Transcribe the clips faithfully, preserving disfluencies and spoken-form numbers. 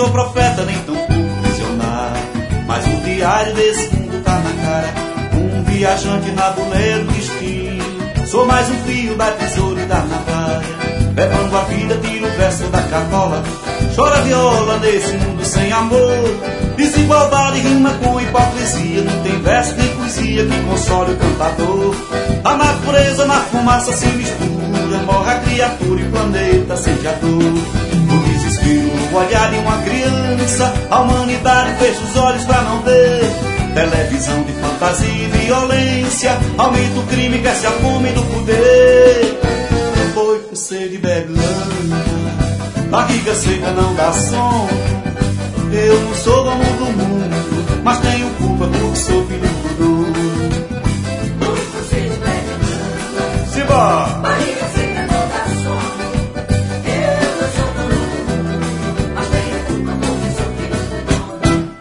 sou profeta nem tão pouco visionário, mas o diário desse mundo tá na cara. Um viajante na boleia do destino. Sou mais um fio da tesoura e da navalha, levando a vida, tiro o verso da cartola. Chora viola nesse mundo sem amor. Desigualdade rima com hipocrisia. Não tem verso nem poesia que console o cantador. A natureza na fumaça se mistura. Morre a criatura e o planeta sente a dor. O desespero no olhar de uma criança. A humanidade fecha os olhos pra não ver. Televisão de fantasia e violência. Aumenta o crime, cresce a fome do poder. Foi com sede bebe lama, barriga seca não dá sono. Eu não sou dono do mundo, mas tenho culpa porque sou filho do dono. Foi com sede bebe lama, Simbora! Barriga seca não dá sono. Eu não sou dono do mundo, mas tenho culpa porque sou filho do dono.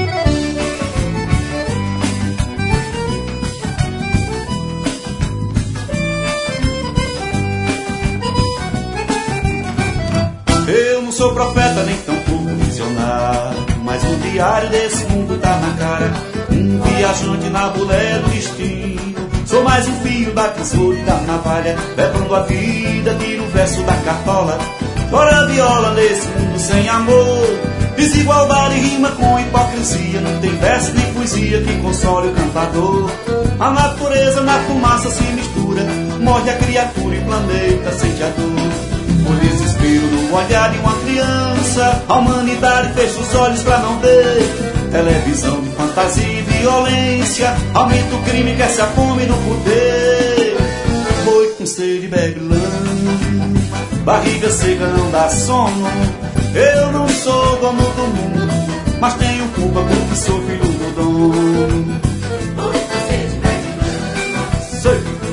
Eu não sou profeta nem tão pouco visionário, mas o diário desse mundo tá na cara. Um viajante na boleia do destino. Sou mais um fio da tesoura e da navalha, levando a vida, tiro o verso da cartola. Chora a viola nesse mundo sem amor. Desigualdade rima com hipocrisia. Não tem verso nem poesia que console o cantador. A natureza na fumaça se mistura. Morre a criatura e o planeta sente a dor. O desespero no olhar de uma criança. A humanidade fecha os olhos pra não ver. Televisão de fantasia e violência. Aumenta o crime, cresce a fome do poder. Boi com sede bebe lama, barriga seca não dá sono. Eu não sou dono do mundo, mas tenho culpa porque sou filho do dono. Boi com sede bebe lama, sei.